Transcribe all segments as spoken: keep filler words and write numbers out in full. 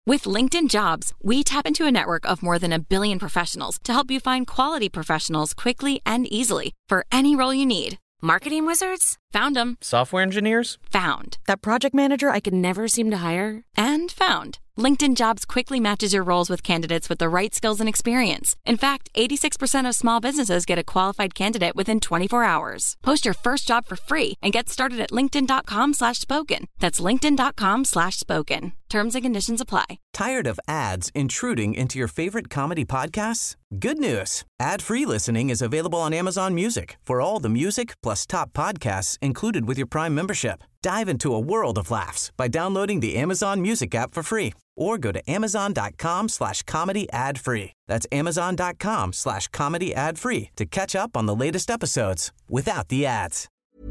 With LinkedIn Jobs, we tap into a network of more than a billion professionals to help you find quality professionals quickly and easily for any role you need. Marketing wizards? Found them. Software engineers? Found. That project manager I could never seem to hire? And found. LinkedIn Jobs quickly matches your roles with candidates with the right skills and experience. In fact, eighty-six percent of small businesses get a qualified candidate within twenty-four hours. Post your first job for free and get started at linkedin.com slash spoken. That's linkedin.com slash spoken. Terms and conditions apply. Tired of ads intruding into your favorite comedy podcasts? Good news. Ad-free listening is available on Amazon Music for all the music plus top podcasts included with your Prime membership. Dive into a world of laughs by downloading the Amazon Music app for free or go to amazon.com slash comedy ad free. That's amazon.com slash comedy ad free to catch up on the latest episodes without the ads.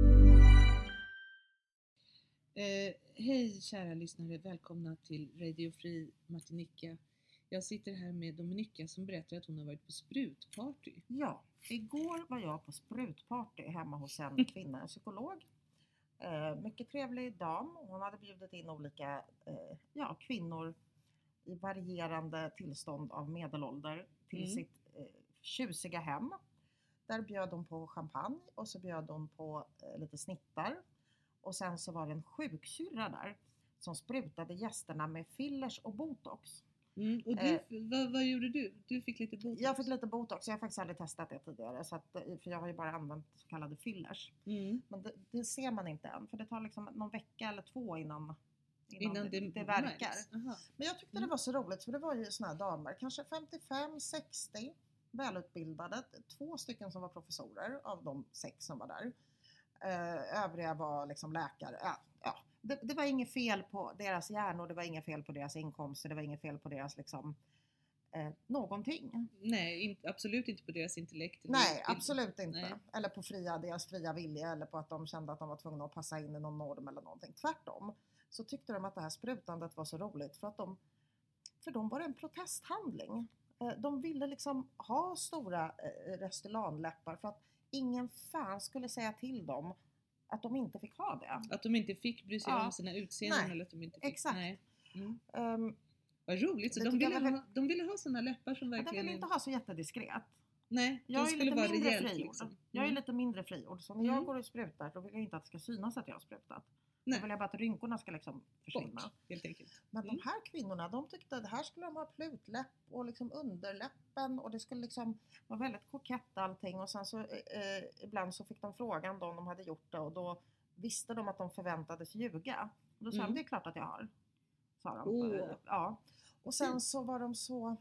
Eh, hej kära lyssnare, välkomna till Radio Free Martinica. Jag sitter här med Dominika som berättar att hon har varit på sprutparty. Ja, igår var jag på sprutparty hemma hos en kvinna, en psykolog. Eh, mycket trevlig dam. Hon hade bjudit in olika eh, ja, kvinnor i varierande tillstånd av medelålder till mm. sitt eh, tjusiga hem. Där bjöd hon på champagne och så bjöd hon på eh, lite snittar. Och sen så var det en sjuksyrra där som sprutade gästerna med fillers och botox. Mm. Och du, eh, vad, vad gjorde du? Du fick lite botox? Jag fick lite botox. Jag har faktiskt aldrig testat det tidigare. Så att, för jag har ju bara använt så kallade fillers. Mm. Men det, det ser man inte än. För det tar liksom någon vecka eller två innan, innan, innan det, det, det verkar. Men jag tyckte mm. det var så roligt. För det var ju såna här damer. Kanske femtiofem sextio. Välutbildade. Två stycken som var professorer av de sex som var där. Uh, övriga var liksom läkare. Ja, ja. Det, det var inget fel på deras hjärnor, det var inget fel på deras inkomster, det var inget fel på deras liksom eh, någonting. Nej, in, absolut inte på deras intellekt. Nej, absolut inte. Nej. Eller på fria, deras fria vilja, eller på att de kände att de var tvungna att passa in i någon norm eller någonting. Tvärtom så tyckte de att det här sprutandet var så roligt för att de, för de var en protesthandling. Eh, de ville liksom ha stora eh, Restylane-läppar för att ingen fan skulle säga till dem att de inte fick ha det. Att de inte fick bry sig ja. om sina utseenden. Nej, eller att de inte fick. Exakt. Nej. Mm. Um, Vad roligt. Så de ville, ha, de ville ha såna läppar som verkligen... Ja, de ville inte ha så jättediskret. Nej, jag är lite vara mindre rejält, friord. Liksom. Mm. Jag är lite mindre friord. Så när mm. jag går och sprutar då vill jag inte att det ska synas att jag har sprutat. Nej. Då vill jag bara att rynkorna ska liksom försvinna. Bort, helt enkelt. Men mm. de här kvinnorna, de tyckte att det här skulle de ha plutläpp och liksom underläppen. Och det skulle liksom vara väldigt kokett allting. Och sen så eh, ibland så fick de frågan då om de hade gjort det. Och då visste de att de förväntades ljuga. Och då sa mm. de, det är klart att jag har. Sa de. Oh. Ja. Och sen så var de så...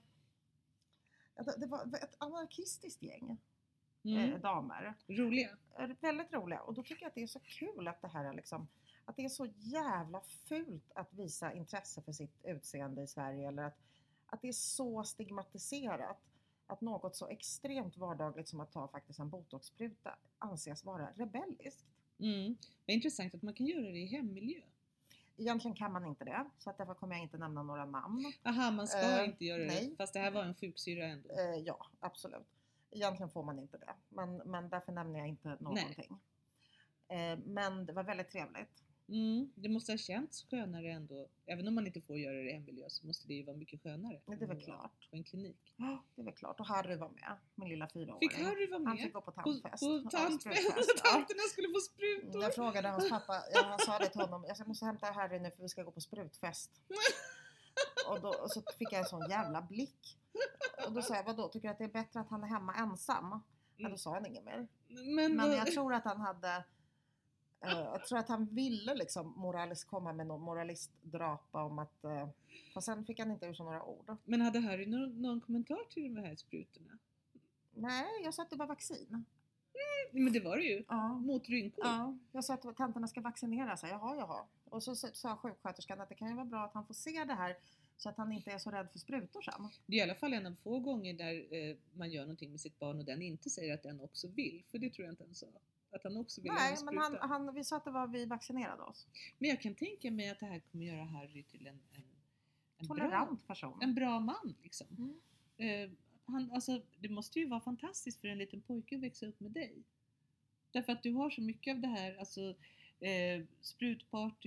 Det var ett anarkistiskt gäng mm. eh, damer. Roliga. Väldigt roliga. Och då tycker jag att det är så kul att det här är liksom... Att det är så jävla fult att visa intresse för sitt utseende i Sverige. Eller att, att det är så stigmatiserat. Att något så extremt vardagligt som att ta faktiskt en botoxspruta anses vara rebelliskt. Mm. Det är intressant att man kan göra det i hemmiljö. Egentligen kan man inte det. Så att därför kommer jag inte nämna några namn. Aha, man ska uh, inte göra nej. det. Fast det här var en sjuksyra ändå. Uh, ja, absolut. Egentligen får man inte det. Men, men därför nämner jag inte någonting. Uh, men det var väldigt trevligt. Mm, det måste ha känts skönare ändå. Även om man inte får göra det i hemmiljö så måste det ju vara mycket skönare. Det är väl klart. På en klinik. Ja, det är väl klart. Och Harry var med. Min lilla fyraåring. Fick Harry vara med? Han fick gå på tandfest. På, på tandfest. Ja, tanterna skulle få sprutor. Jag frågade hans pappa. Jag, han sa det till honom. Jag måste hämta Harry nu för vi ska gå på sprutfest. och, då, och så fick jag en sån jävla blick. Och då sa jag, vadå? Tycker du att det är bättre att han är hemma ensam? Mm. Ja, då sa han inget mer. Men, Men jag tror att han hade... Uh, jag tror att han ville liksom moraliskt komma med någon moralistdrapa om att... Uh, och sen fick han inte ur så några ord. Men hade Harry någon, någon kommentar till de här sprutorna? Nej, jag sa att det var vaccin. Mm, men det var det ju. Ja. Mot rynkor. Ja, jag sa att tanterna ska vaccinera sig. Jaha, jaha. Och så sa sjuksköterskan att det kan ju vara bra att han får se det här. Så att han inte är så rädd för sprutor sen. Det är i alla fall en av få gånger där eh, man gör någonting med sitt barn och den inte säger att den också vill. För det tror jag inte han sa. Att han också vill. Nej, men han, han, vi sa att det var vi vaccinerade oss. Men jag kan tänka mig att det här kommer göra Harry till en, en, en tolerant bra, person. En bra man liksom. Mm. Eh, han, alltså, det måste ju vara fantastiskt för en liten pojke att växa upp med dig. Därför att du har så mycket av det här, alltså eh, sprutparty,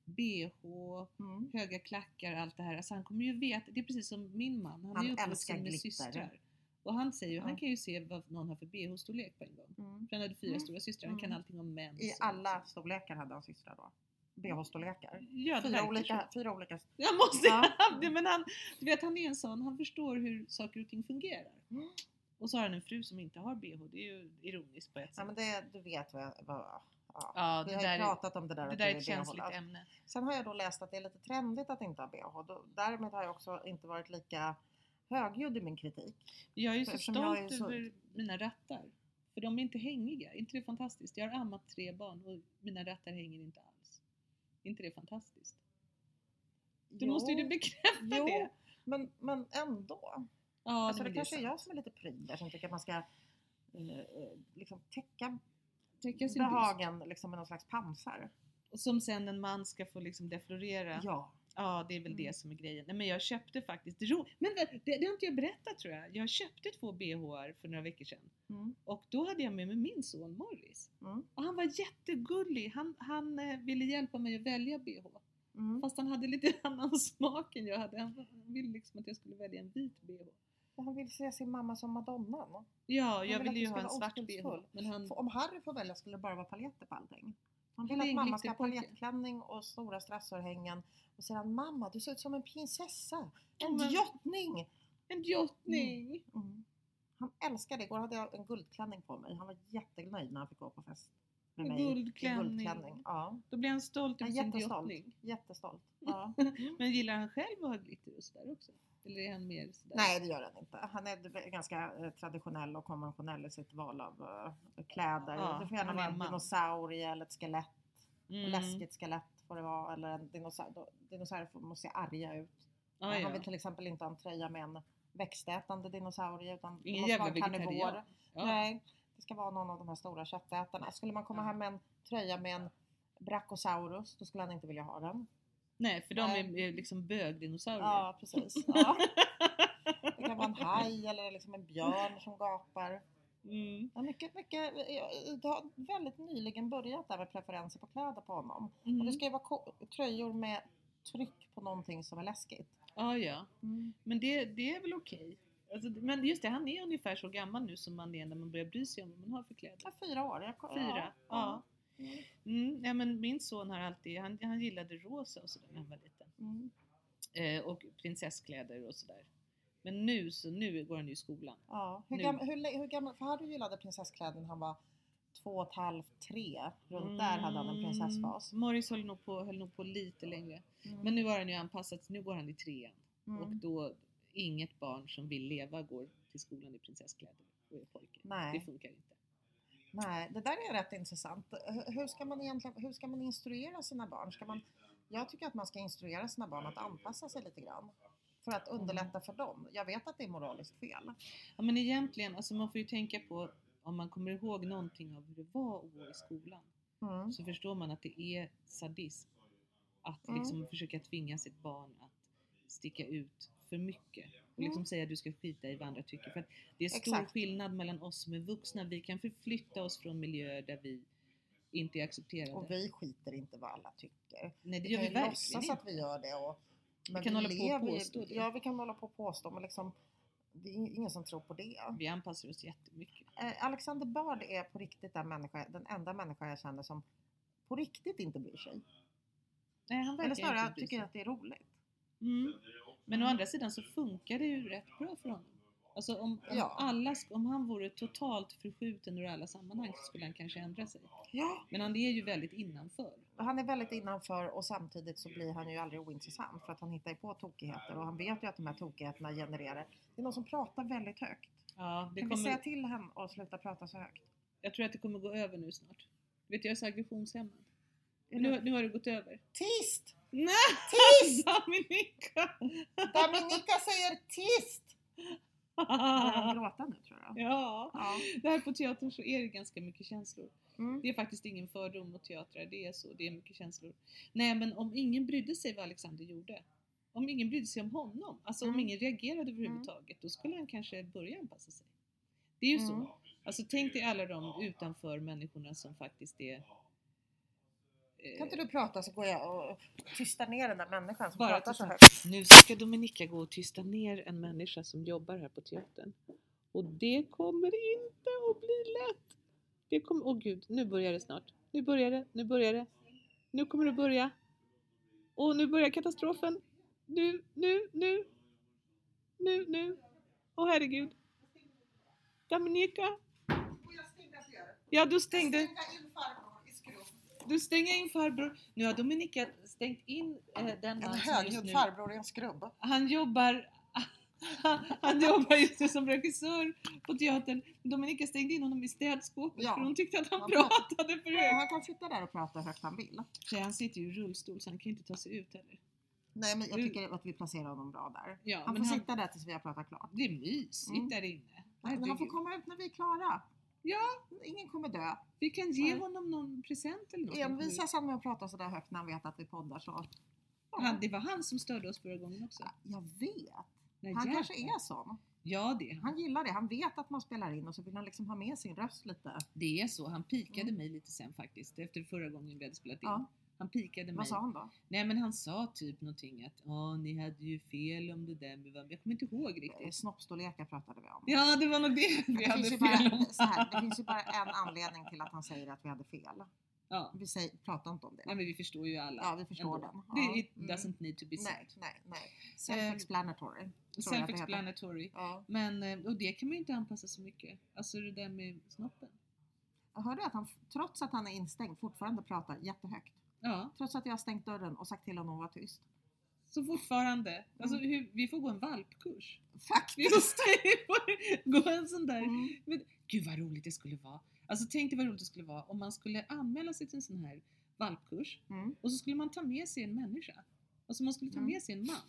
B H, mm. höga klackar, allt det här. Alltså han kommer ju veta, det är precis som min man. Han, han är uppvuxen med systrar. Och han säger ju, ja. han kan ju se vad någon har för B H-storlek på en gång. Mm. För han hade fyra mm. stora systrar, han kan allting om män. I alla storlekar hade han systrar då? B H-storlekar? Ja, fyra, olika, fyra olika. Jag måste ja. det, men han, du vet han är en sån, han förstår hur saker och ting fungerar. Mm. Och så har han en fru som inte har B H, det är ju ironiskt på ett sätt. Ja men det, du vet vad, vad ja. ja vi har ju pratat om det där. Det där är ett känsligt alltså. ämne. Sen har jag då läst att det är lite trendigt att inte ha B H. Då, därmed har jag också inte varit lika högljudd i min kritik. Jag är ju så Eftersom stolt är så... över mina rattar. För de är inte hängiga. Inte det är fantastiskt? Jag har ammat tre barn och mina rattar hänger inte alls. Inte det är fantastiskt? Du jo. måste ju bekräfta jo, det. Men, men ändå. Ja, alltså det, det kanske är jag som är lite pryd där som tycker att man ska eh, liksom täcka, täcka sin behagen liksom med någon slags pansar. Och som sen en man ska få liksom deflorera. Ja. Ja, det är väl mm. det som är grejen. Nej, men jag köpte faktiskt, ro... men det, det har inte jag berättat tror jag. Jag köpte två B H:ar för några veckor sedan. Mm. Och då hade jag med mig min son Morris. Mm. Och han var jättegullig. Han, han eh, ville hjälpa mig att välja B H. Mm. Fast han hade lite annan smak än jag hade. Han, han ville liksom att jag skulle välja en vit B H. Han vill se sin mamma som Madonna. No? Ja, jag ville ju ha en svart B H. Men han... Om Harry får välja skulle det bara vara paljetter på allting. Han vill att mamma ska ha paljettklänning och stora strassörhängen. Och sedan mamma, du ser ut som en prinsessa. En mm. drottning. En drottning. Mm. Mm. Han älskar det. Igår hade jag en guldklänning på mig. Han var jättenöjd när han fick gå på fest med en mig. Guldklänning. guldklänning. Ja. Då blir han stolt över sin drottning. Jättestolt. Ja. Men gillar han själv att ha glitter och sådär också? Eller är han mer sådär? Nej, det gör han inte. Han är ganska eh, traditionell och konventionell i sitt val av uh, kläder. Ja, det får gärna vara en dinosaurie eller ett skelett. Mm. Läskigt skelett får det vara. Eller en dinosaur. Dinosaurier måste se arga ut. Ah, han ja. vill till exempel inte ha en tröja med en växtätande dinosaurie. Utan ingen jävla vegetarian. Ja. Nej, det ska vara någon av de här stora köttätarna. Skulle man komma ja. hem med en tröja med en brachiosaurus, då skulle han inte vilja ha den. Nej, för de är, är liksom bögdinosaurier. Ja, precis. Ja. Det kan vara en haj eller liksom en björn som gapar. Mm. Ja, mycket, mycket, det har väldigt nyligen börjat där med preferenser på kläder på honom. Mm. Och det ska ju vara ko- tröjor med tryck på någonting som är läskigt. Ah, ja, mm. Men det, det är väl okej. Alltså, men just det, han är ungefär så gammal nu som man är när man börjar bry sig om vad man har för kläder. Ja, fyra år. Jag, fyra, ja. ja. Mm. Mm, ja, men min son har alltid, han, han gillade rosa och sådär när han var liten. Mm. Eh, och prinsesskläder och sådär. Men nu så nu går han ju i skolan. Ja. Hur, gam, hur, hur gammal, för Harry gillade prinsesskläder när han var två och ett halvt, tre. Runt mm. där hade han en prinsessfas. Morris höll nog på, höll nog på lite längre. Mm. Men nu har han ju anpassat, nu går han i trean. Mm. Och då, inget barn som vill leva går till skolan i prinsesskläder och är pojke. Nej. Det funkar inte. Nej, det där är rätt intressant. Hur ska man egentligen, hur ska man instruera sina barn? Ska man, jag tycker att man ska instruera sina barn att anpassa sig lite grann. För att underlätta för dem. Jag vet att det är moraliskt fel. Ja, men egentligen, alltså man får ju tänka på, om man kommer ihåg någonting av hur det var att gå i skolan. Mm. Så förstår man att det är sadism. Att mm. liksom försöka tvinga sitt barn att sticka ut för mycket. Och liksom mm. säga att du ska skita i vad andra tycker. För att det är stor Exakt. skillnad mellan oss som är vuxna. Vi kan förflytta oss från miljöer där vi inte är accepterade. Och vi skiter inte vad alla tycker. Nej, det vi gör vi verkligen låtsas inte. att vi gör det. Och, men vi kan vi hålla på och påstå det. Ja, vi kan hålla på och påstå. Men liksom, det är ingen som tror på det. Vi anpassar oss jättemycket. Eh, Alexander Bard är på riktigt den, människa, den enda människa jag känner som på riktigt inte bryr sig. Nej, han Eller snarare jag tycker att det är roligt. Mm. Men mm. å andra sidan så funkar det ju rätt bra för honom. Alltså om, om, ja. alla, om han vore totalt förskjuten ur alla sammanhang så skulle han kanske ändra sig. Ja. Men han är ju väldigt innanför. Han är väldigt innanför och samtidigt så blir han ju aldrig ointressant för att han hittar på tokigheter och han vet ju att de här tokigheterna genererar. Det är någon som pratar väldigt högt. Ja, det kan kommer... vi säga till henne och sluta prata så högt? Jag tror att det kommer gå över nu snart. Vet jag är så aggressionshämmad. Nu, nu har det gått över. Tyst! Nej! Tyst! Dominika! Dominika säger tyst! Jag gråta nu tror jag. Ja. ja, det här på teatern så är det ganska mycket känslor. Mm. Det är faktiskt ingen fördom mot teatrar, det är så, det är mycket känslor. Nej, men om ingen brydde sig vad Alexander gjorde, om ingen brydde sig om honom, alltså mm. om ingen reagerade överhuvudtaget, mm. då skulle han kanske börja anpassa sig. Det är ju mm. så. Alltså tänk dig alla de utanför människorna som faktiskt är Kan inte du prata så går jag och tystar ner den där människan som bara pratar så högt. högt. Nu ska Dominika gå och tysta ner en människa som jobbar här på teatern. Och det kommer inte att bli lätt. Det kommer, åh gud, nu börjar det snart. Nu börjar det, nu börjar det. Nu kommer det börja. Och nu börjar katastrofen. Nu, nu, nu. Nu, nu. Åh herregud. Dominika. Ja, du stängde. Du stänger in farbror. Nu har Dominika stängt in eh, den en högljudd farbror i en skrubb. Han jobbar han jobbar just nu som regissör på teatern. Dominika stängde in honom i städskåpet ja. För hon tyckte att han, han pratade för högt. Han kan sitta där och prata högt han vill. Så han sitter ju i rullstol så han kan inte ta sig ut heller. Nej, men jag tycker att vi placerar honom bra där. Ja, han får han... sitta där tills vi har pratat klart. Det är mysigt mm. där inne. Men han får komma ut när vi är klara. Ja. Ingen kommer dö. Vi kan ge honom någon present eller något. Envisas han med att prata så där högt när han vet att vi poddar så. Ja. Han, det var han som störde oss förra gången också. Jag vet. Nej, han jävlar. Kanske är sån. Ja, det är han. Han gillar det. Han vet att man spelar in och så vill han liksom ha med sin röst lite. Det är så. Han pikade mm. mig lite sen faktiskt. Efter förra gången vi hade spelat in. Ja. Han pikade mig. Vad sa han då? Nej, men han sa typ någonting att åh, ni hade ju fel om det där. Jag kommer inte ihåg riktigt. Snoppstorlekar pratade vi om. Ja, det var nog det vi det hade fel bara, om. Så här, det finns ju bara en anledning till att han säger att vi hade fel. Ja. Vi säger, pratar inte om det. Ja, men vi förstår ju alla. Ja, vi förstår ändå. Den. Ja. Det it doesn't need to be said. Nej, nej, nej. Self-explanatory. Self-explanatory. Ja. Men, och det kan man ju inte anpassa så mycket. Alltså det där med snoppen. Jag hörde att han, trots att han är instängd, fortfarande pratar jättehögt. Ja. Trots att jag har stängt dörren och sagt till honom att vara tyst. Så fortfarande. Alltså hur, vi får gå en valpkurs. Faktiskt. Vi måste gå en sån där. Mm. Men, gud vad roligt det skulle vara. Alltså tänk dig vad roligt det skulle vara om man skulle anmäla sig till en sån här valpkurs. Mm. Och så skulle man ta med sig en människa. Alltså man skulle ta med sig en man.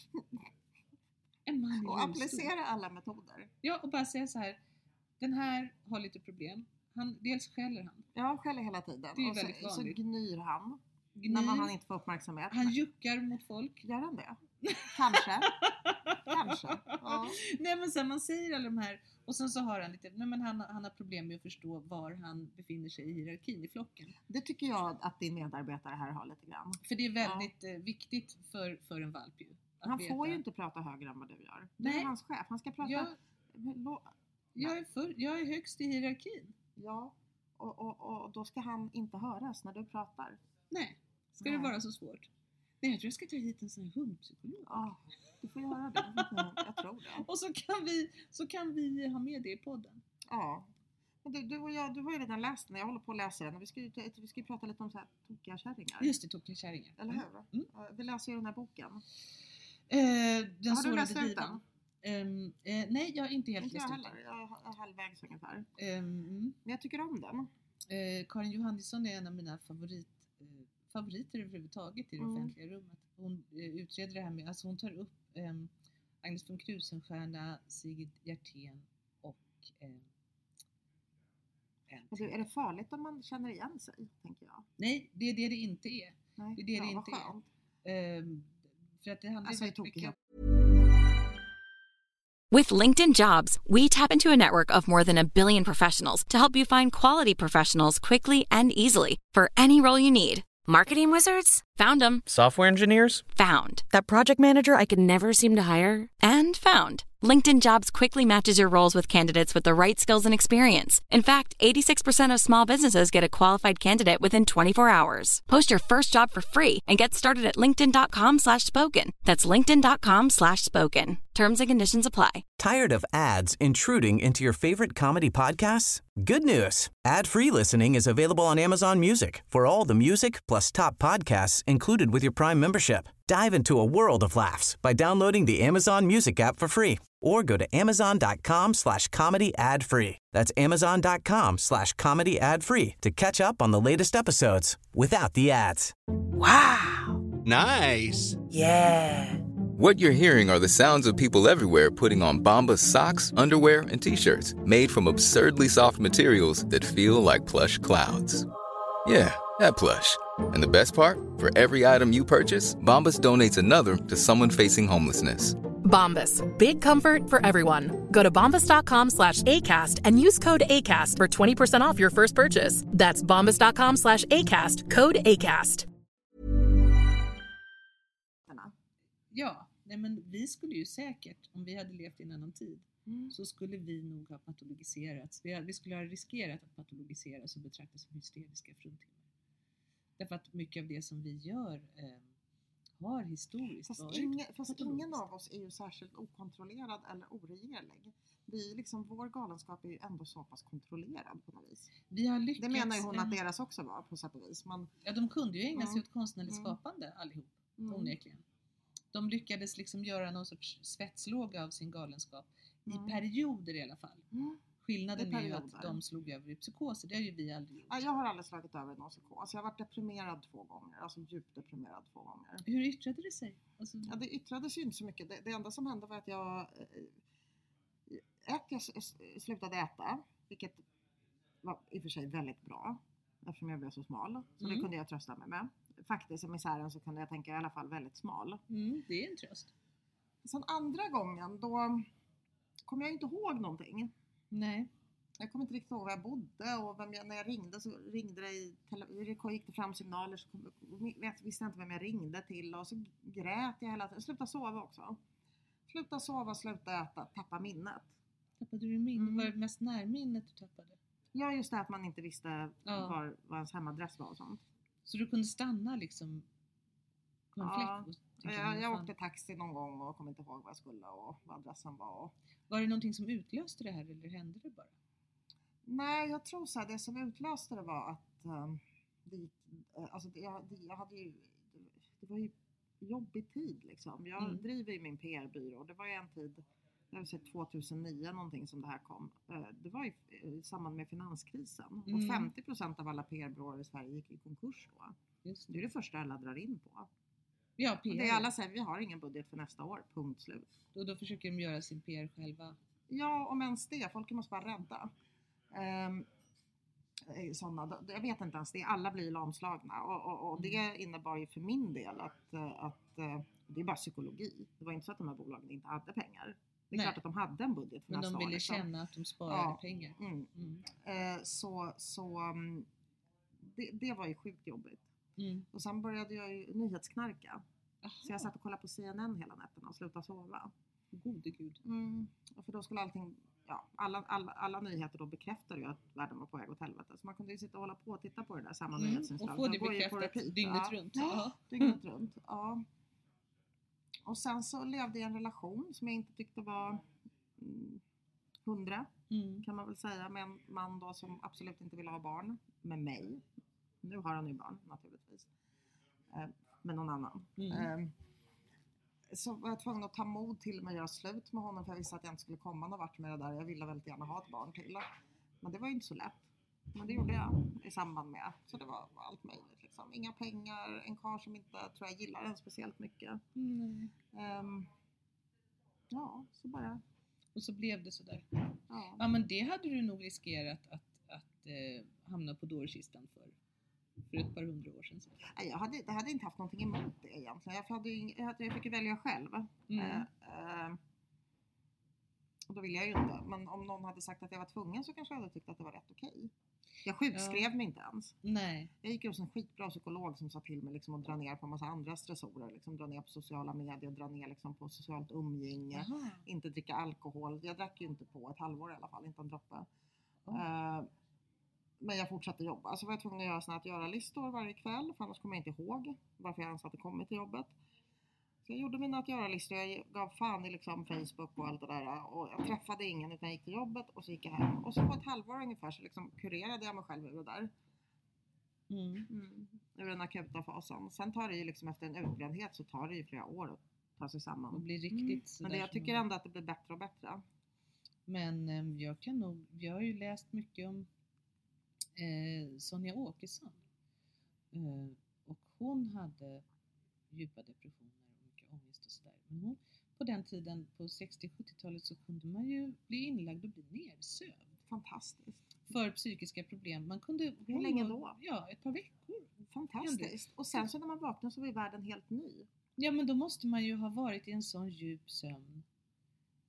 En man i och applicera alla metoder. Ja, och bara säga så här. Den här har lite problem. Han, dels skäller han. Ja, skäller hela tiden. Det är och väldigt så, vanligt. så gnyr han. Gnyr. När man han inte får uppmärksamhet. Han juckar mot folk. Gör han det? Kanske. Kanske. Ja. Nej, men sen man säger alla de här. Och sen så har han lite. Nej, men han, han har problem med att förstå var han befinner sig i hierarkin i flocken. Det tycker jag att din medarbetare här har lite grann. För det är väldigt ja. viktigt för, för en valp ju. Han veta. får ju inte prata högre än vad du gör. Du Nej. är hans chef. Han ska prata. Jag, Lo... jag, är, för, jag är högst i hierarkin. Ja. Och, och, och då ska han inte höras när du pratar. Nej. Ska Nej. det vara så svårt? Nej, jag tror jag ska ta hit en sån här hundpsykolog. Ja, du får göra det. Jag tror det. Och så kan, vi, så kan vi ha med det i podden. Ja. Men du, du och jag, du har ju redan läst den. Jag håller på att läsa den. Vi ska ju, vi ska ju prata lite om så här tokiga kärringar. Just det, tokiga kärringar. Eller hur? Mm. Vi läser ju den här boken. Eh, den har du läst ut den? Um, eh, nej, jag har inte helt inte läst jag ut heller. Jag är halvvägs ungefär. Um, Men jag tycker om den. Eh, Karin Johannisson är en av mina favorit, eh, favoriter överhuvudtaget i det mm. offentliga rummet. Hon eh, utreder det här med, alltså hon tar upp eh, Agnes von Krusenstjerna, Sigrid Hjertén och eh, Men du, är det farligt om man känner igen sig, tänker jag? Nej, det är det det inte är. Nej, det är det ja, det inte är. Eh, för att det handlar alltså, väldigt mycket. With LinkedIn Jobs, we tap into a network of more than a billion professionals to help you find quality professionals quickly and easily for any role you need. Marketing wizards? Found them. Software engineers? Found. That project manager I could never seem to hire? And found. LinkedIn Jobs quickly matches your roles with candidates with the right skills and experience. In fact, eighty-six percent of small businesses get a qualified candidate within twenty-four hours. Post your first job for free and get started at linkedin.com slash spoken. That's linkedin.com slash spoken. Terms and conditions apply. Tired of ads intruding into your favorite comedy podcasts? Good news. Ad-free listening is available on Amazon Music for all the music plus top podcasts included with your Prime membership. Dive into a world of laughs by downloading the Amazon Music app for free or go to amazon.com slash comedy ad free. That's amazon.com slash comedy ad free to catch up on the latest episodes without the ads. Wow. Nice. Yeah. What you're hearing are the sounds of people everywhere putting on Bombas socks, underwear, and T-shirts made from absurdly soft materials that feel like plush clouds. Yeah, that plush. And the best part? For every item you purchase, Bombas donates another to someone facing homelessness. Bombas. Big comfort for everyone. Go to bombas.com slash ACAST and use code ACAST for twenty percent off your first purchase. That's bombas.com slash ACAST. Code ACAST. Ja, nej men vi skulle ju säkert, om vi hade levt i en annan tid, mm. så skulle vi nog ha patologiserats. Vi, vi skulle ha riskerat att patologiseras och betraktas som hysteriska fruntimmer. Därför att mycket av det som vi gör eh, har historiskt fast varit ingen, fast ingen av oss är ju särskilt okontrollerad eller oregerlig. Vi, liksom, vår galenskap är ju ändå så pass kontrollerad på något vis. Vi har lyckats, det menar ju hon att deras också var på sätt och vis. Men, ja, de kunde ju ägna mm. sig åt konstnärligt mm. skapande allihop, mm. onekligen. De lyckades liksom göra någon sorts svetslåga av sin galenskap. Mm. I perioder i alla fall. Mm. Skillnaden är ju att de slog över i psykoser. Det har ju vi aldrig gjort. Ja, jag har aldrig slagit över i någon psykos. Jag har varit deprimerad två gånger. Alltså djupt deprimerad två gånger. Hur yttrade det sig? Alltså... Ja, det yttrades ju inte så mycket. Det, det enda som hände var att jag... Ett, jag slutade äta. Vilket var i och för sig väldigt bra. Eftersom jag blev så smal. Så mm. det kunde jag trösta mig med. Faktiskt i misären så kunde jag tänka i alla fall väldigt smal. Mm, det är en tröst. Sen andra gången då kom jag inte ihåg någonting. Nej. Jag kommer inte riktigt ihåg var jag bodde och vem jag, när jag ringde så ringde det i tele, gick det fram signaler så kom, jag visste inte vem jag ringde till och så grät jag hela tiden. Sluta sova också. Sluta sova, sluta äta, tappa minnet. Tappade du minnet? Mm. Var det mest närminnet du tappade? Ja, just det att man inte visste ja. var, var ens hemadress var och sånt. Så du kunde stanna liksom på en ja, fläck? Jag, jag åkte taxi någon gång och kom inte ihåg vad jag skulle och vad adressen var. Och... Var det någonting som utlöste det här eller hände det bara? Nej, jag tror så här, det som utlöste det var att um, det, uh, alltså det, jag, det, jag hade ju, det, det var ju jobbig tid liksom. Jag mm. driver ju min P R-byrå. Det var ju en tid, jag vill säga tvåtusen nio någonting som det här kom. Uh, det var ju i samband med finanskrisen. Mm. Och femtio procent av alla P R-byråer i Sverige gick i konkurs då. Just det. Det är det första alla drar in på. Ja, P R. Det är alla säger, vi har ingen budget för nästa år, punkt slut. Och då försöker de göra sin P R själva. Ja, om ens det. Folk måste bara rädda. Um, såna, jag vet inte ens det. Alla blir lamslagna. Och, och, och det mm. innebar ju för min del att, att det är bara psykologi. Det var inte så att de här bolagen inte hade pengar. Det är Nej. klart att de hade en budget för men nästa år. Men de ville liksom. känna att de sparade ja. pengar. Mm. Mm. Uh, så så um, det, det var ju sjukt jobbigt. Mm. Och sen började jag ju nyhetsknarka. Aha. Så jag satt och kollade på C N N hela nätterna och slutade sova. Gode gud. Mm. Och för då skulle allting, ja, alla, alla, alla nyheter då bekräftade ju att världen var på väg åt helvete. Så man kunde ju sitta och hålla på och titta på det där samma mm. nyhetsinslag. Och få det bekräftat dygnet ja. runt. Ja, dygnet runt, ja. Och sen så levde jag i en relation som jag inte tyckte var mm, hundra mm. kan man väl säga. Med en man då som absolut inte ville ha barn med mig. Nu har han ju barn naturligtvis. Eh, med någon annan. Mm. Eh, så var jag tvungen att ta mod till mig och göra slut med honom. För jag visste att jag inte skulle komma någon vart med det där. Jag ville väldigt gärna ha ett barn till. Men det var ju inte så lätt. Men det gjorde jag i samband med. Så det var allt möjligt liksom. Inga pengar. En karl som inte tror jag gillar en speciellt mycket. Mm. Um, ja, så bara. Och så blev det sådär. Ja. Ja, men det hade du nog riskerat att, att eh, hamna på dårkistan för. För ett par hundra år sedan. Nej, jag hade, jag hade inte haft någonting emot det egentligen. Jag, hade, jag, hade, jag fick ju välja själv. Mm. Uh, uh, och då ville jag ju inte. Men om någon hade sagt att jag var tvungen så kanske jag hade tyckt att det var rätt okej. Jag sjukskrev ja. mig inte ens. Nej. Jag gick hos en skitbra psykolog som sa till mig liksom att dra ner på en massa andra stressorer. Liksom, dra ner på sociala medier, dra ner liksom på socialt umgänge. Aha. Inte dricka alkohol. Jag drack ju inte på ett halvår i alla fall, inte en droppe. Oh. Uh, Men jag fortsatte jobba. Alltså var jag tvungen att göra såna att göra listor varje kväll. För annars kommer jag inte ihåg varför jag ens hade kommit till jobbet. Så jag gjorde mina att göra-listor. Jag gav fan i liksom Facebook och allt det där. Och jag träffade ingen utan jag gick till jobbet. Och så gick jag hem. Och så på ett halvår ungefär så liksom kurerade jag mig själv ur det där. Mm. Mm. Ur den akuta fasen. Sen tar det ju liksom efter en utbrändhet så tar det ju flera år att ta sig samman. Och bli riktigt mm. Men det, jag tycker ändå att det blir bättre och bättre. Men eh, jag kan nog, jag har ju läst mycket om Eh, Sonja Åkesson eh, och hon hade djupa depressioner och mycket ångest och sådär. Men hon, på den tiden på sextio-sjuttiotalet så kunde man ju bli inlagd och bli nersövd. Fantastiskt. För psykiska problem. Man kunde, hur länge då? Ja, ett par veckor. Fantastiskt. Och sen så när man vaknar så var världen helt ny. Ja, men då måste man ju ha varit i en sån djup sömn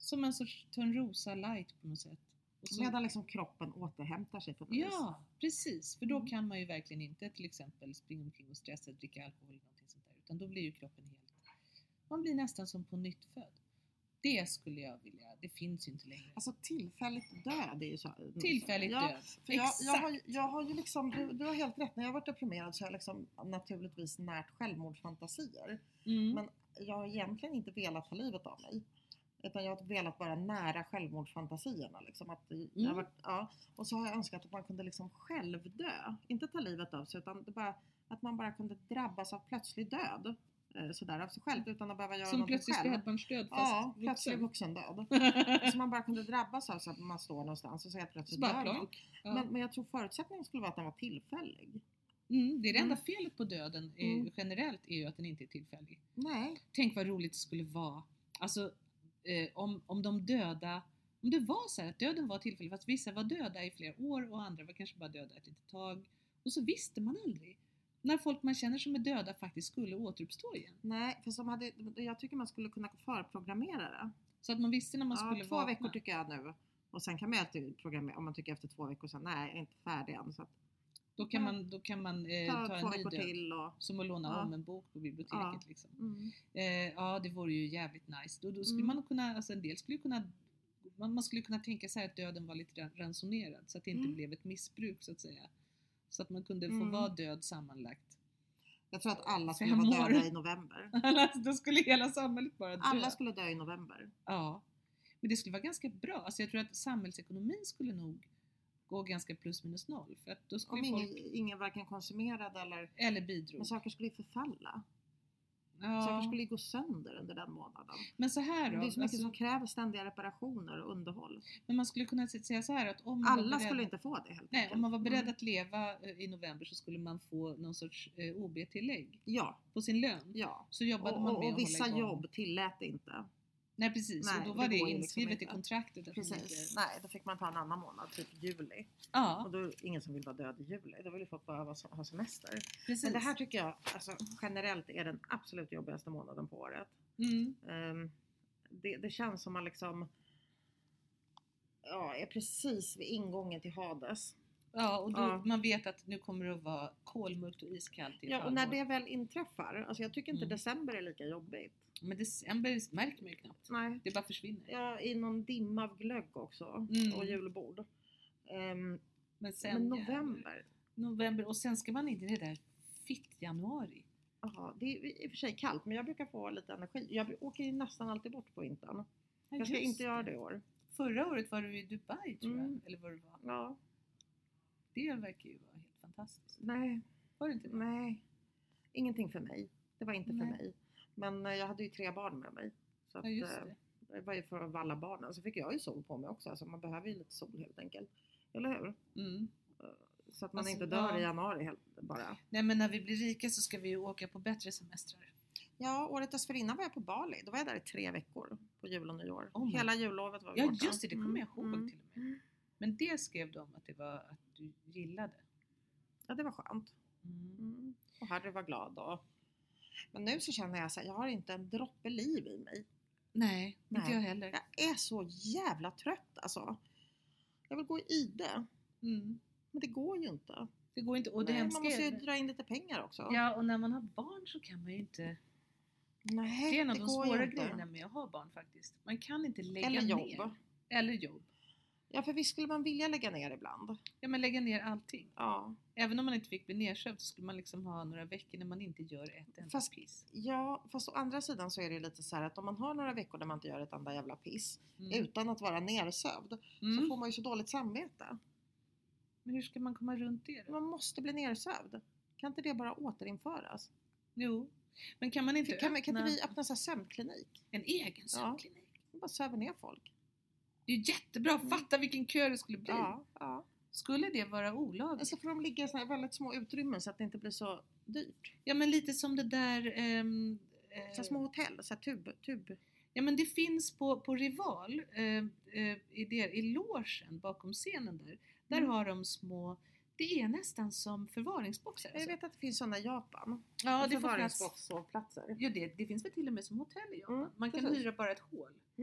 Som en sorts Törnrosa light på något sätt. Och så, medan liksom kroppen återhämtar sig på något ja, vis. Precis. För då mm. kan man ju verkligen inte till exempel springa omkring och stressa, dricka alkohol eller någonting sånt där. Utan då blir ju kroppen helt... Man blir nästan som på nytt född. Det skulle jag vilja. Det finns ju inte längre. Alltså tillfälligt död är ju så. Tillfälligt ja, död. För jag, jag, har, jag har ju liksom, du, du har helt rätt. När jag har varit deprimerad så har jag liksom naturligtvis närt självmordsfantasier. Mm. Men jag har egentligen inte velat ta livet av mig. Utan jag har velat bara nära självmordsfantasierna. Liksom. Att jag mm. har varit, ja, och så har jag önskat att man kunde liksom själv dö. Inte ta livet av sig utan det bara, att man bara kunde drabbas av plötslig död. Sådär av sig själv utan att behöva göra som något själv. Som plötslig spädbarnsdöd fast ja, vuxen. plötslig vuxendöd. Så man bara kunde drabbas av så att man står någonstans och så helt plötsligt dör man. Ja. Men, men jag tror förutsättningen skulle vara att den var tillfällig. Mm, det är det enda mm. felet på döden är, mm. generellt är ju att den inte är tillfällig. Nej. Tänk vad roligt det skulle vara. Alltså eh, om, om de döda, om det var så här att döden var tillfällig fast vissa var döda i flera år och andra var kanske bara döda ett litet tag. Och så visste man aldrig. När folk man känner som är döda faktiskt skulle återuppstå igen. Nej, för som hade, jag tycker man skulle kunna förprogrammera det. Så att man visste när man ja, skulle två vakna. veckor tycker jag nu. Och sen kan man alltid programmera, om man tycker efter två veckor sen, nej jag är inte färdig än. Så att, då kan ja. man, då kan man eh, ta, ta en ny död. Till och, som att låna ja. om en bok på biblioteket. Ja, liksom. mm. eh, ja det vore ju jävligt nice. Då, då skulle mm. man kunna, alltså en del skulle kunna, man, man skulle kunna tänka sig att döden var lite ransonerad. Så att det inte mm. blev ett missbruk så att säga. Så att man kunde få mm. vara död sammanlagt. Jag tror att alla skulle vara döda i november. Då skulle hela samhället bara dö. Alla skulle dö i november. Ja. Men det skulle vara ganska bra. Alltså jag tror att samhällsekonomin skulle nog gå ganska plus minus noll. För att då skulle om folk... ingen, ingen varken konsumerade eller... Eller bidrog. Men saker skulle förfalla. Ja. Saker skulle gå sönder under den månaden. Men så här då. Det är så mycket alltså... som kräver ständiga reparationer och underhåll. Men man skulle kunna säga så här att om man alla var beredd... skulle inte få det helt Nej, enkelt. om man var beredd mm. att leva i november så skulle man få någon sorts eh, O B-tillägg. Ja. På sin lön. Ja. Så jobbade och, man och, med och att vissa hålla igång. jobb tillät inte. Nej precis, Nej, och då var det, det inskrivet liksom i kontraktet. Precis, inte... nej då fick man ta en annan månad, typ juli. Ja. Och då är det ingen som vill vara död i juli, då vill ju folk bara ha semester. Precis. Men det här tycker jag alltså, generellt är den absolut jobbigaste månaden på året. Mm. Um, det, det känns som man liksom ja, är precis vid ingången till Hades. Ja, och då, ja. man vet att nu kommer det att vara kolmörkt och iskallt i Ja, och när det väl inträffar, alltså jag tycker inte mm. december är lika jobbigt. Men december märker man ju knappt. Nej. Det bara försvinner. Ja, i någon dimma av glögg också. Mm. Och julbord. Um, men, sen, men november. November, och sen ska man in i det där fitt januari. Ja, det är i och för sig kallt, men jag brukar få lite energi. Jag åker ju nästan alltid bort på vintern. Ja, jag ska inte göra det i år. Förra året var du i Dubai tror mm. jag, eller vad det var. Ja. Det verkar ju vara helt fantastiskt. Nej. Var det inte det? Nej. Ingenting för mig. Det var inte Nej. för mig. Men jag hade ju tre barn med mig. Så att, ja, just det. Det var ju för att valla barnen. Så fick jag ju sol på mig också. Alltså man behöver ju lite sol helt enkelt. Eller hur? Mm. Så att man alltså, inte dör ja. i januari helt bara. Nej, men när vi blir rika så ska vi ju åka på bättre semestrar. Ja, året dessförinnan var jag på Bali. Då var jag där i tre veckor på jul och nyår. Oh Hela jullovet var vi Ja, borta. just det. Det kommer jag ihåg mm. till och med. Men det skrev de att det var att du gillade. Ja, det var skönt. Mm. Mm. Och Harry var glad då. Men nu så känner jag så här, jag har inte en droppe liv i mig. Nej, Nej. inte jag heller. Jag är så jävla trött alltså. Jag vill gå i det. Mm. Men det går ju inte. Det går inte. Och det Nej, hemska man måste ju är... dra in lite pengar också. Ja, och när man har barn så kan man ju inte... Nej, det är en av det de går svåra ju inte. grejerna med att ha barn faktiskt. Man kan inte lägga Eller jobb. ner. Eller jobb. Ja, för visst skulle man vilja lägga ner ibland. Ja, men lägga ner allting. Ja. Även om man inte fick bli nedsövd så skulle man liksom ha några veckor när man inte gör ett enda fast, piss. Ja, fast å andra sidan så är det lite så här att om man har några veckor där man inte gör ett enda jävla piss mm. utan att vara nersövd mm. så får man ju så dåligt samvete. Men hur ska man komma runt det då? Man måste bli nersövd. Kan inte det bara återinföras? Jo. Men kan man inte kan, öppna... kan inte vi öppna så här sömnklinik? En egen sömnklinik? Ja. Man bara söver ner folk. Det är jättebra. Fatta vilken kö det skulle bli. Ja, ja. Skulle det vara olagligt? Alltså får de ligga i såna här väldigt små utrymmen så att det inte blir så dyrt. Ja, men lite som det där... Ähm, så små hotell, så här tub, tub. Ja, men det finns på, på Rival, äh, äh, i, det, i logen bakom scenen där. Där mm. har de små... Det är nästan som förvaringsboxar. Jag vet att det finns sådana i Japan. Ja, det förvaringsboxar och platser. Ja, det, det finns väl till och med som hotell i Japan. Mm, Man kan precis. hyra bara ett hål. Mm.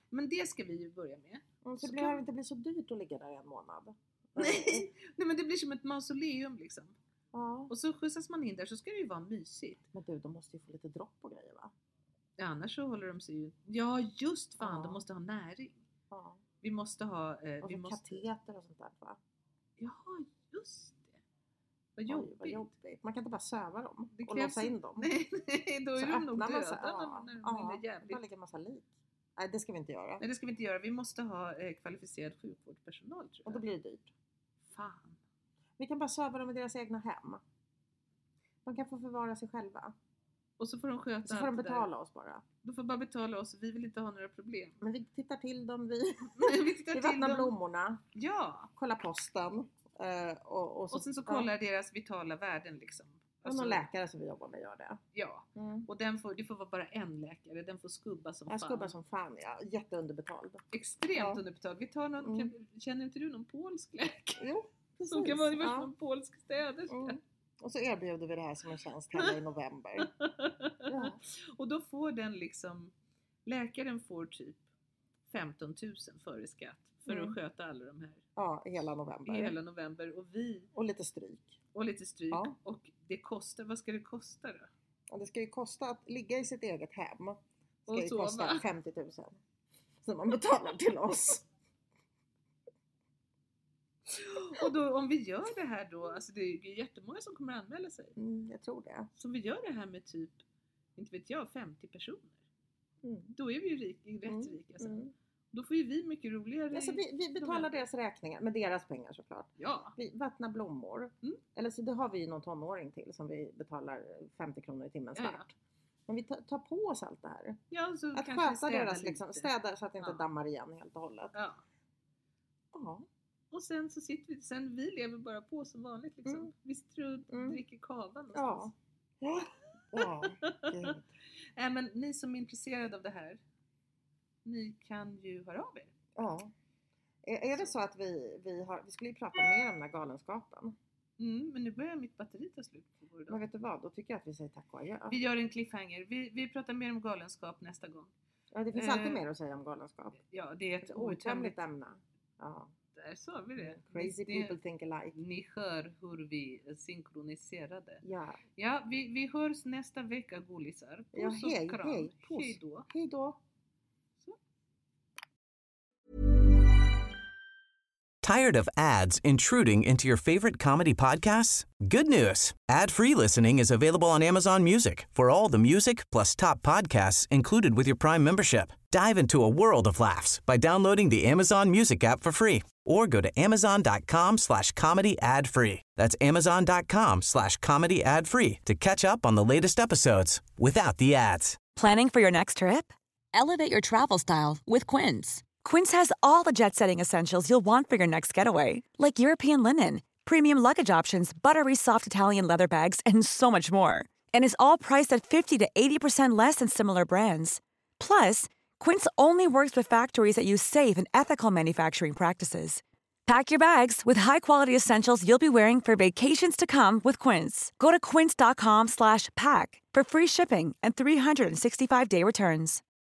Men det ska vi ju börja med. Mm, så det behöver inte bli så dyrt att ligga där i en månad. Nej, Nej men det blir som ett mausoleum liksom. Ja. Och så skjutsas man in där, så ska det ju vara mysigt. Men du, de måste ju få lite dropp och grejer va? Ja, annars så håller de sig ju... Ja, just fan, ja. de måste ha näring. Ja. Vi måste ha... Eh, och vi så måste... kateter och sånt där va? Ja, just det. Vad jobbigt. Oj, vad jobbigt. Man kan inte bara söva dem det och låsa in dem. Nej, nej, då är så de nog döda. Så, ja, när de ja, är jävligt. det ligger en massa lik. Nej, det ska vi inte göra. Nej, det ska vi inte göra. Vi måste ha eh, kvalificerad sjukvårdspersonal, tror jag. Och då blir det dyrt. Fan. Vi kan bara söva dem i deras egna hem. De kan få förvara sig själva. Och så får de sköta. Så får de betala där. oss bara. De får bara betala oss. Vi vill inte ha några problem. Men vi tittar till dem. Vi, vi, tittar vi till vattnar dem. blommorna. Ja. Kollar posten. Uh, och, och, så, och sen så kollar ja. deras vitala värden liksom. Alltså, någon läkare som vi jobbar med gör det. Ja. Mm. Och den får, det får vara bara en läkare. Den får skubba som jag fan. Skubba som fan, ja. Jätteunderbetald. Extremt ja. underbetald. Vi tar någon, mm. kan, känner inte du någon polsk läkare? Jo, precis. Som kan vara ja. någon polsk städerska. Mm. Och så erbjuder vi det här som en tjänst hela i november. ja. Och då får den liksom, läkaren får typ femton tusen före skatt. För mm. att sköta alla de här. Ja, hela november. Hela november. Och vi... Och lite stryk. Och lite stryk. Ja. Och det kostar, vad ska det kosta då? Ja, det ska ju kosta att ligga i sitt eget hem. Ska och ju sova. kosta femtio tusen. Som man betalar till oss. Och då om vi gör det här då, alltså det är jättemånga som kommer att anmäla sig. Mm, jag tror det. Så om vi gör det här med typ, inte vet jag, femtio personer. Mm. Då är vi ju rik, rätt mm. rika sen. Mm. Då får ju vi mycket roligare. Alltså vi, vi betalar deras räkningar med deras pengar såklart. Ja. Vi vattnar blommor. Mm. Eller så det har vi ju någon tonåring till som vi betalar femtio kronor i timmen svart. Ja. Men vi tar, tar på oss allt det här. Ja, så att kanske sköta deras liksom, städa så att det inte ja. dammar igen helt och hållet. Ja. Ja. Och sen så sitter vi, sen vi lever bara på som vanligt liksom. Mm. Vi strud, mm. dricker kava någonstans. Ja. Ja. ja. Nej men ni som är intresserade av det här, ni kan ju höra av er. Ja. Är, är det så att vi, vi har, vi skulle ju prata mer om den här galenskapen. Mm, men nu börjar mitt batteri ta slut på vår dag. Men vet du vad, då tycker jag att vi säger tack och adjö. Vi gör en cliffhanger. Vi, vi pratar mer om galenskap nästa gång. Ja, det finns uh, alltid mer att säga om galenskap. Ja, det är ett outtömligt ämne. Ja. Där sa vi det. Crazy det, people think alike. Ni hör hur vi synkroniserade. Ja. Ja, vi, vi hörs nästa vecka, gullisar. Puss ja, hej, och kram. Hej, hej då. Hej då. Tired of ads intruding into your favorite comedy podcasts? Good news. Ad-free listening is available on Amazon Music for all the music plus top podcasts included with your Prime membership. Dive into a world of laughs by downloading the Amazon Music app for free or go to amazon.com slash comedy ad free. That's amazon.com slash comedy ad free to catch up on the latest episodes without the ads. Planning for your next trip? Elevate your travel style with Quince. Quince has all the jet-setting essentials you'll want for your next getaway, like European linen, premium luggage options, buttery soft Italian leather bags, and so much more. And is all priced at fifty to eighty percent less than similar brands. Plus, Quince only works with factories that use safe and ethical manufacturing practices. Pack your bags with high-quality essentials you'll be wearing for vacations to come with Quince. Go to quince.com slash pack for free shipping and three sixty-five day returns.